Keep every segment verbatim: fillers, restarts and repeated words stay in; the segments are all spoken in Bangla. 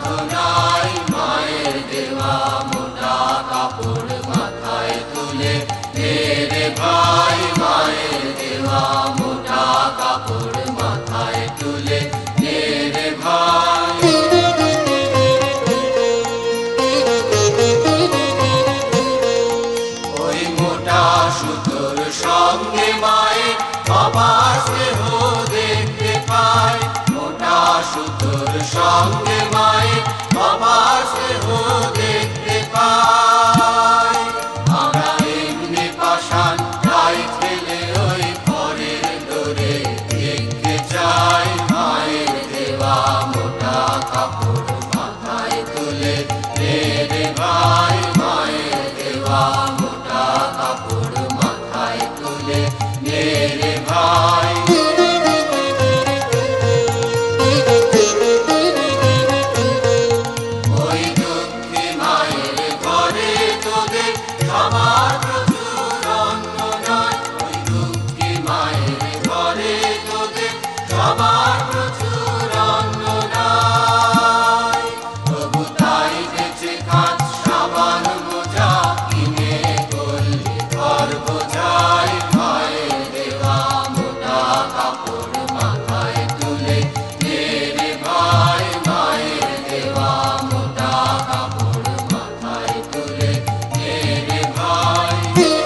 সাধনায় মায়ের দেওয়া মোটা কাপড় মাথায় তুলে রে ভাই, মায়ের দেওয়া মোটা কাপড় মাথায় তুলে রে ভাই। ওই মোটা সুতোর সঙ্গে মায়ের বাবার স্নেহ দেখতে পাই, মোটা সুতোর সঙ্গে মায়ের বাবার স্নেহ দেখতে পাই। আমরা এমনি পাষাণ তাই ফেলে ওই পরের দরে দেখতে চাই, মায়ের দেওয়া মোটা কাপড় মাথায় তুলে রে ভাই, মায়ের দেওয়া মোটা কাপড় মাথায় তুলে রে ভাই। ওই দুঃখী মায়ের ঘরে তোদের সবার প্রচুর অন্ন নয়, ওই দুঃখী মায়ের ঘরে তোদের সবার প্রচুর অন্ন নয়। তবু তাই বেঁচে খাস সাবান মোজা কিনে করলি ঘর বোঝাই, মায়ের দেওয়া মোটা কাপড় মাথায় তুলে রে ভাই, মায়ের দেওয়া মোটা কাপড় মাথায় তুলে রে ভাই।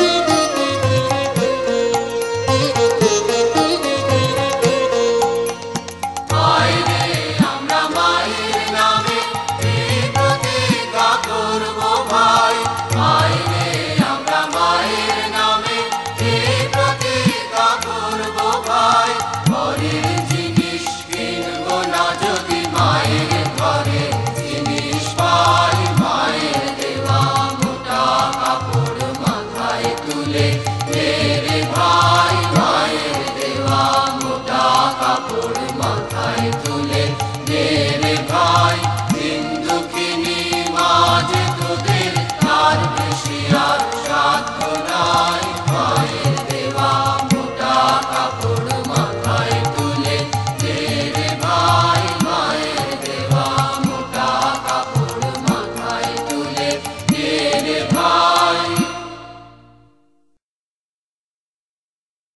আইরে আমরা মায়ের নামে এই প্রতিজ্ঞা করব ভাই, আইরে আমরা মায়ের নামে এই প্রতিজ্ঞা করব ভাই। ঘরের জিনিস কিনবো না যদি মায়ের ঘরে জিনিস পাই, মায়ের দেওয়া মোটা কাপড় মাথায় তুলে রে ভাই।